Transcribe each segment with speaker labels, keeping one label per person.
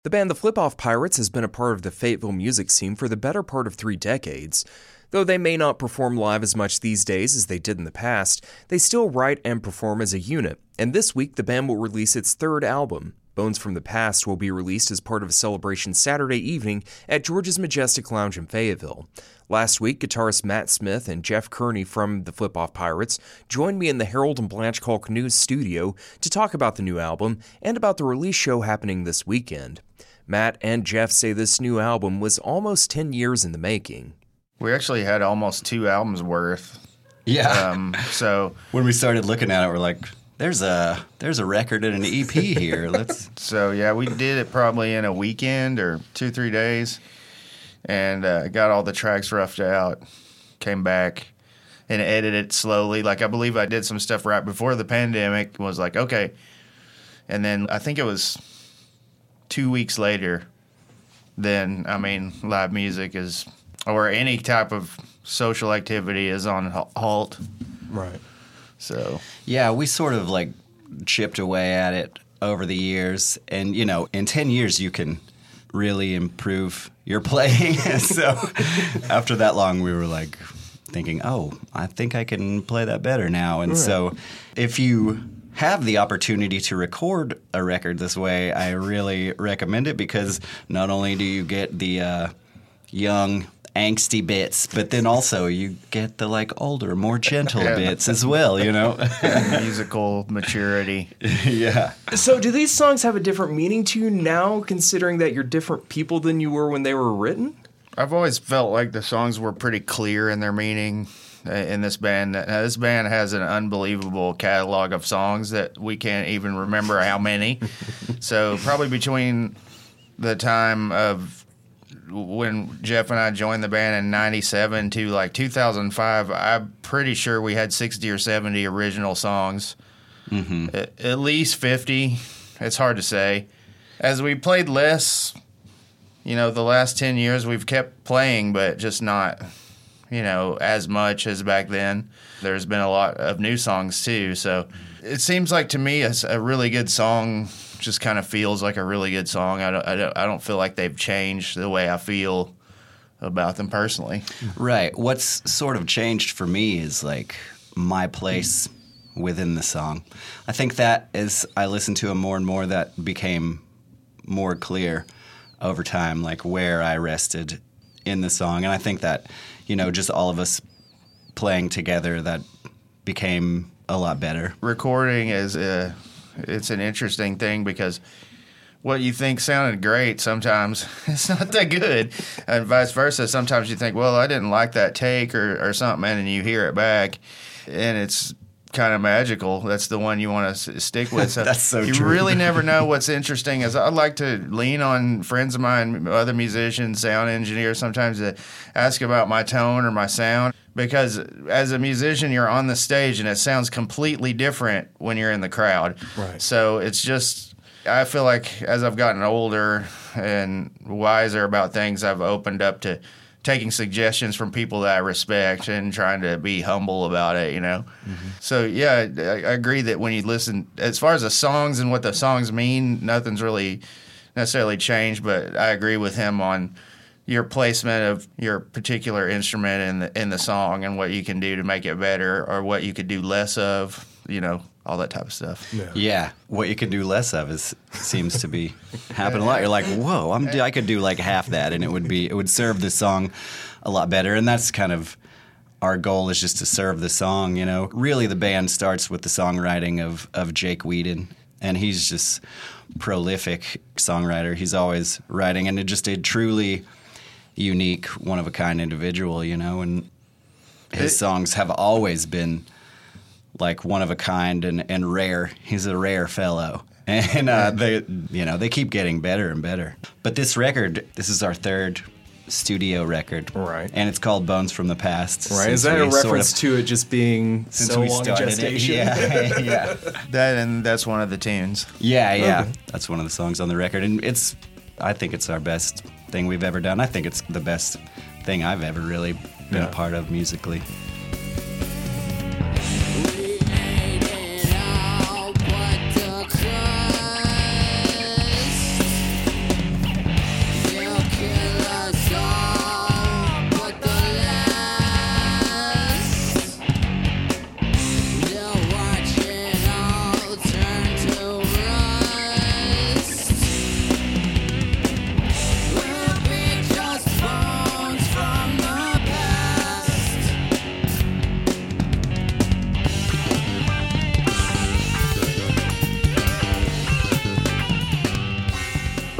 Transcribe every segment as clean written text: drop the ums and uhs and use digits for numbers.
Speaker 1: The band The Flip-Off Pirates has been a part of the Fayetteville music scene for the better part of 3 decades. Though they may not perform live as much these days as they did in the past, they still write and perform as a unit, and this week the band will release its 3rd album. Bones from the Past will be released as part of a celebration Saturday evening at George's Majestic Lounge in Fayetteville. Last week, guitarist Matt Smith and Jeff Kearney from the Flip-Off Pirates joined me in the Harold and Blanche Kalk News studio to talk about the new album and about the release show happening this weekend. Matt and Jeff say this new album was almost 10 years in the making.
Speaker 2: We actually had almost 2 albums worth.
Speaker 3: Yeah.
Speaker 2: So
Speaker 3: when we started looking at it, we're like, there's a record and an EP here.
Speaker 2: So yeah, we did it probably in a weekend or 2-3 days, and got all the tracks roughed out, came back and edited it slowly. Like, I believe I did some stuff right before the pandemic, was like, okay. And then I think it was 2 weeks later, then, live music is, or any type of social activity is on halt.
Speaker 1: Right.
Speaker 2: So
Speaker 3: yeah, we sort of like chipped away at it over the years, and in 10 years you can really improve your playing. So after that long, we were like thinking, oh, I think I can play that better now. And so if you have the opportunity to record a record this way, I really recommend it, because not only do you get the young angsty bits, but then also you get the older, more gentle bits as well,
Speaker 2: musical maturity.
Speaker 3: Yeah.
Speaker 1: So do these songs have a different meaning to you now, considering that you're different people than you were when they were written?
Speaker 2: I've always felt like the songs were pretty clear in their meaning in this band. Now, this band has an unbelievable catalog of songs that we can't even remember how many. So probably between the time of when Jeff and I joined the band in 97 to 2005, I'm pretty sure we had 60 or 70 original songs. Mm-hmm. At least 50. It's hard to say. As we played less, the last 10 years we've kept playing, but just not, as much as back then. There's been a lot of new songs too. So it seems like, to me, it's a really good song. Just kind of feels like a really good song. I don't feel like they've changed the way I feel about them personally.
Speaker 3: Right. What's sort of changed for me is my place within the song. I think that as I listened to them more and more, that became more clear over time, where I rested in the song. And I think that, just all of us playing together, that became a lot better.
Speaker 2: Recording is it's an interesting thing, because what you think sounded great sometimes it's not that good, and vice versa. Sometimes you think, well, I didn't like that take or something, and you hear it back and it's kind of magical. That's the one you want to stick with. So
Speaker 3: that's so
Speaker 2: you
Speaker 3: true.
Speaker 2: really never know what's interesting. As I like to lean on friends of mine, other musicians, sound engineers, sometimes to ask about my tone or my sound. Because as a musician, you're on the stage and it sounds completely different when you're in the crowd.
Speaker 1: Right.
Speaker 2: So it's just, I feel like as I've gotten older and wiser about things, I've opened up to taking suggestions from people that I respect and trying to be humble about it, Mm-hmm. So, yeah, I agree that when you listen, as far as the songs and what the songs mean, nothing's really necessarily changed, but I agree with him on your placement of your particular instrument in the song and what you can do to make it better, or what you could do less of, all that type of stuff.
Speaker 3: Yeah. What you can do less of seems to be happening a lot. You're like, whoa, I could do half that, and it would serve the song a lot better. And that's kind of our goal, is just to serve the song. Really, the band starts with the songwriting of Jake Whedon, and he's just prolific songwriter. He's always writing, and just a truly unique, one-of-a-kind individual, and his songs have always been one-of-a-kind and rare. He's a rare fellow, and they keep getting better and better. But this record, this is our 3rd studio record,
Speaker 1: right?
Speaker 3: And it's called Bones from the Past.
Speaker 1: Right? Is that a reference to it just being
Speaker 3: since
Speaker 1: so
Speaker 3: we
Speaker 1: long
Speaker 3: started
Speaker 1: gestation?
Speaker 3: It? Yeah.
Speaker 2: That's one of the tunes.
Speaker 3: Yeah.
Speaker 1: Okay.
Speaker 3: That's one of the songs on the record, and I think it's our best thing we've ever done. I think it's the best thing I've ever really been a part of musically.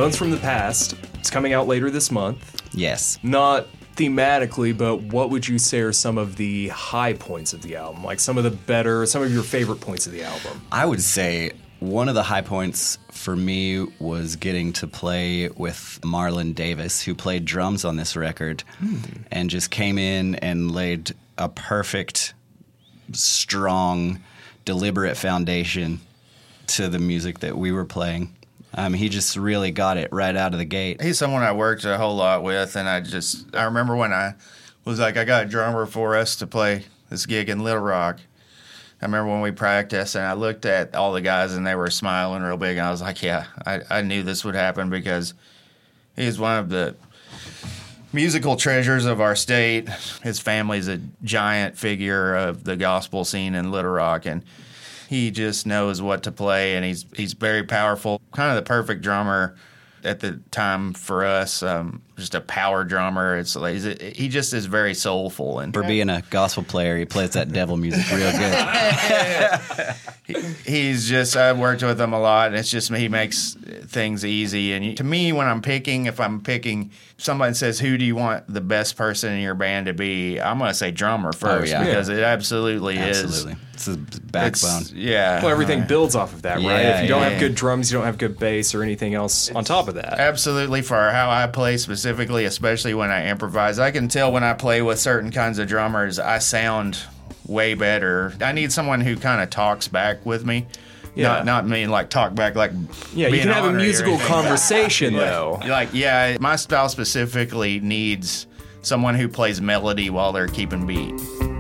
Speaker 1: Bones from the Past. It's coming out later this month.
Speaker 3: Yes.
Speaker 1: Not thematically, but what would you say are some of the high points of the album? Like some of your favorite points of the album?
Speaker 3: I would say one of the high points for me was getting to play with Marlon Davis, who played drums on this record, and just came in and laid a perfect, strong, deliberate foundation to the music that we were playing. He just really got it right out of the gate.
Speaker 2: He's someone I worked a whole lot with, and I remember when I was like, I got a drummer for us to play this gig in Little Rock. I remember when we practiced, and I looked at all the guys, and they were smiling real big, and I was like, yeah, I knew this would happen because he's one of the musical treasures of our state. His family's a giant figure of the gospel scene in Little Rock, and he just knows what to play, and he's very powerful. Kind of the perfect drummer at the time for us. Just a power drummer. It's like he just is very soulful, and
Speaker 3: for being a gospel player, he plays that devil music real good.
Speaker 2: He's just, I've worked with him a lot, and it's just he makes things easy. And to me, when if I'm picking, somebody says, who do you want the best person in your band to be? I'm going to say drummer first, because it absolutely is.
Speaker 3: It's the backbone.
Speaker 2: Yeah.
Speaker 1: Well, everything builds off of that, right?
Speaker 3: Yeah,
Speaker 1: If you don't have good drums, you don't have good bass or anything else on top of that.
Speaker 2: Absolutely. For how I play specifically, especially when I improvise, I can tell when I play with certain kinds of drummers, I sound way better. I need someone who kind of talks back with me.
Speaker 1: Yeah.
Speaker 2: Not mean like talk back like
Speaker 1: yeah, you can have a musical conversation though.
Speaker 2: My style specifically needs someone who plays melody while they're keeping beat.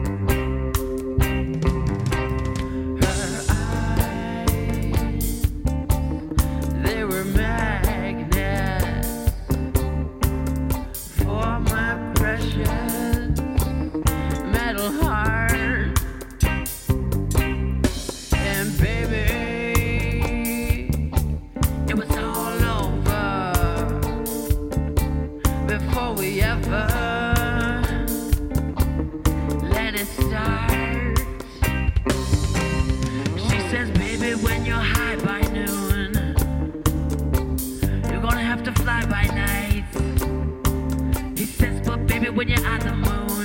Speaker 4: When you're on the moon,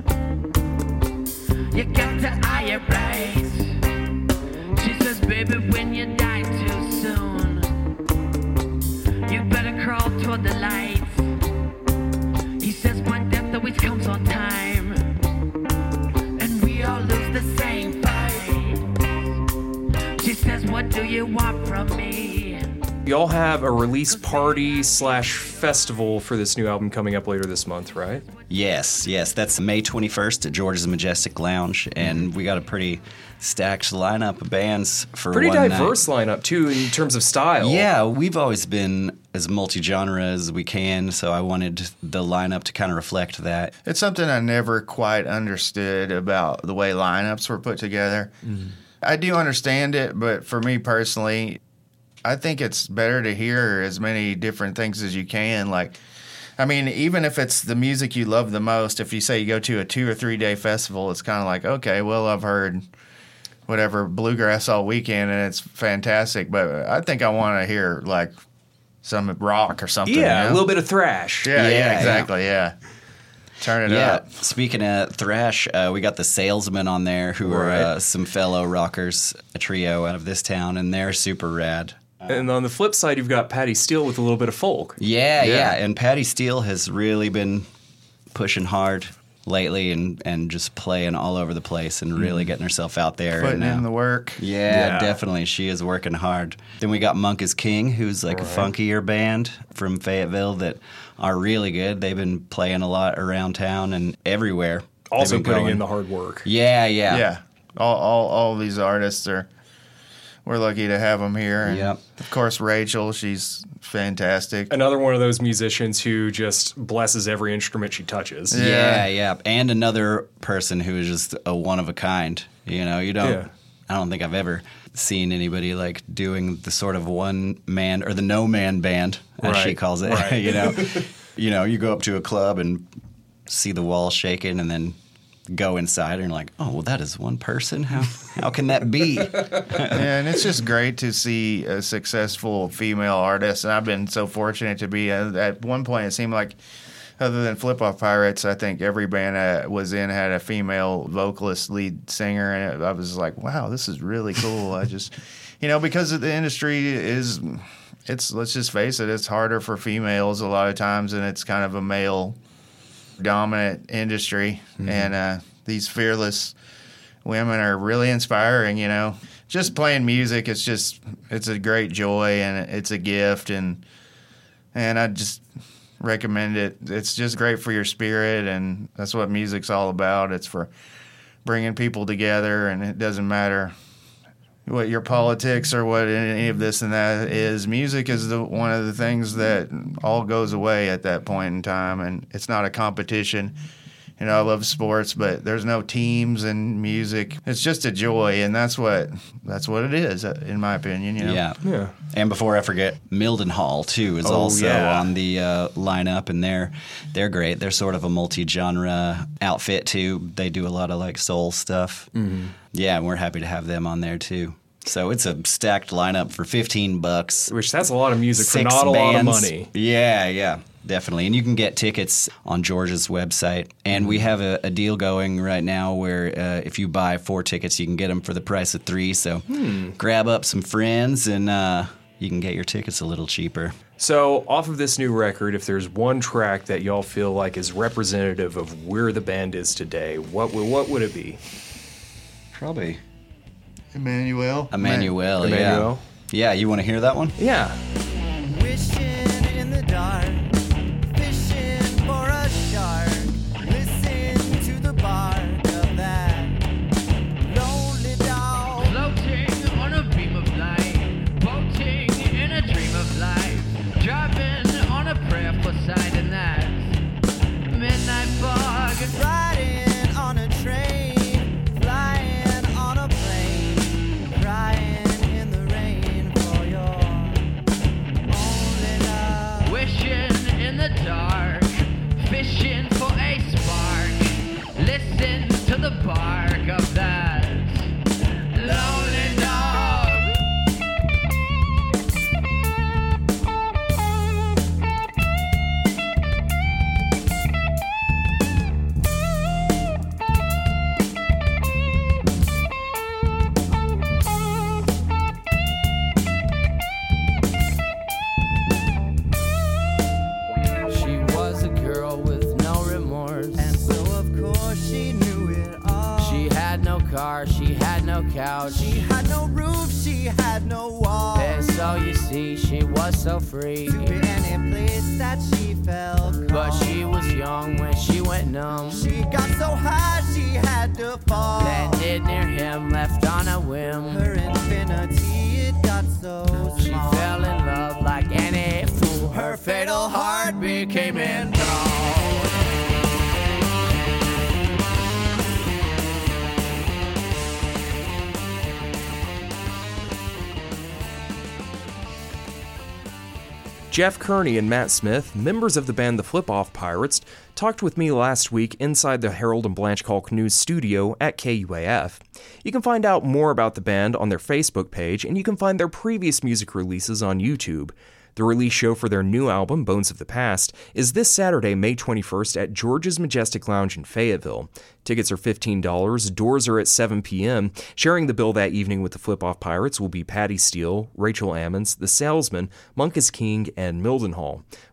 Speaker 4: you got to eye it right. She says, baby, when you die too soon, you better crawl toward the light. He says, when death always comes on time, and we all lose the same fight. She says, what do you want from me?
Speaker 1: Y'all have a release party / festival for this new album coming up later this month, right?
Speaker 3: Yes. That's May 21st at George's Majestic Lounge, and we got a pretty stacked lineup of bands for
Speaker 1: pretty
Speaker 3: one
Speaker 1: diverse
Speaker 3: night.
Speaker 1: Lineup, too, in terms of style.
Speaker 3: Yeah, we've always been as multi-genre as we can, so I wanted the lineup to kind of reflect that.
Speaker 2: It's something I never quite understood about the way lineups were put together. Mm-hmm. I do understand it, but for me personally, I think it's better to hear as many different things as you can. Like, I mean, even if it's the music you love the most, if you say you go to a 2 or 3 day festival, it's kind of like, okay, well, I've heard whatever bluegrass all weekend and it's fantastic, but I think I want to hear like some rock or something.
Speaker 1: Yeah,
Speaker 2: you know?
Speaker 1: a little bit of thrash.
Speaker 2: Yeah, exactly, yeah. Turn it up.
Speaker 3: Speaking of thrash, we got the Salesmen on there, who are some fellow rockers, a trio out of this town, and they're super rad.
Speaker 1: And on the flip side, you've got Patty Steele with a little bit of folk.
Speaker 3: Yeah. And Patty Steele has really been pushing hard lately and just playing all over the place and really getting herself out there.
Speaker 2: Putting in the work.
Speaker 3: Yeah, definitely. She is working hard. Then we got Monk is King, who's like a funkier band from Fayetteville that are really good. They've been playing a lot around town and everywhere.
Speaker 1: Also putting in the hard work.
Speaker 3: Yeah.
Speaker 2: All these artists we're lucky to have them here.
Speaker 3: Yep.
Speaker 2: Of course, Rachel, she's fantastic.
Speaker 1: Another one of those musicians who just blesses every instrument she touches.
Speaker 3: Yeah. And another person who is just a one of a kind. You know, I don't think I've ever seen anybody like doing the sort of one man or the no man band, as she calls it. Right. You know, you go up to a club and see the wall shaking and then go inside and you're like, oh, well, that is one person? How can that be?
Speaker 2: Yeah, and it's just great to see a successful female artist. And I've been so fortunate to be at one point. It seemed like, other than Flip Off Pirates, I think every band I was in had a female vocalist, lead singer, and I was like, wow, this is really cool. I just, because the industry is, let's just face it, it's harder for females a lot of times, and it's kind of a male dominant industry. Mm-hmm. And these fearless women are really inspiring. Just playing music, it's a great joy, and it's a gift, and I just recommend it. It's just great for your spirit, and that's what music's all about. It's for bringing people together, and it doesn't matter what your politics or what any of this and that is. Music is one of the things that all goes away at that point in time, and it's not a competition. I love sports, but there's no teams in music. It's just a joy, and that's what it is, in my opinion.
Speaker 3: Yeah. And before I forget, Mildenhall too is also on the lineup, and they're great. They're sort of a multi-genre outfit too. They do a lot of like soul stuff. Mm-hmm. Yeah, and we're happy to have them on there too. So it's a stacked lineup for $15.
Speaker 1: Which that's a lot of music for not a lot of money.
Speaker 3: Yeah. Definitely. And you can get tickets on George's website. And we have a deal going right now where if you buy 4 tickets, you can get them for the price of 3. So grab up some friends and you can get your tickets a little cheaper.
Speaker 1: So off of this new record, if there's one track that y'all feel like is representative of where the band is today, what would it be?
Speaker 3: Probably
Speaker 2: Emmanuel.
Speaker 3: Yeah. Yeah, you want to hear that one?
Speaker 1: Yeah.
Speaker 5: Wishing in the dark, fishing for a shark. Listen to the bark of that lonely dog.
Speaker 4: Floating on a beam of light, boating in a dream of life, driving on a prayerful side, and that's midnight fog.
Speaker 5: Riding on a train, flying on a plane, crying in the rain for your only love.
Speaker 4: Wishing in the dark, fishing for a spark. Listen to the bark of that lonely dog.
Speaker 5: She was a girl with no remorse, and so of course she knew it all. She had no car, she had no couch, she had no roof, she had no walls.
Speaker 4: And so you see, she was so free,
Speaker 5: To be any place that she felt calm.
Speaker 4: but she was young when she went numb.
Speaker 5: She got so high she had to fall.
Speaker 4: Landed near him, left on a whim.
Speaker 5: Her infinity, it got so
Speaker 4: She
Speaker 5: small.
Speaker 4: fell in love like any fool. Her fatal heart became enthralled.
Speaker 1: Jeff Kearney and Matt Smith, members of the band The Flip Off Pirates, talked with me last week inside the Harold and Blanche Kalk News studio at KUAF. You can find out more about the band on their Facebook page, and you can find their previous music releases on YouTube. The release show for their new album, Bones of the Past, is this Saturday, May 21st at George's Majestic Lounge in Fayetteville. Tickets are $15, doors are at 7 p.m. Sharing the bill that evening with the Flip Off Pirates will be Patty Steele, Rachel Ammons, The Salesman, Monkus King, and Mildenhall.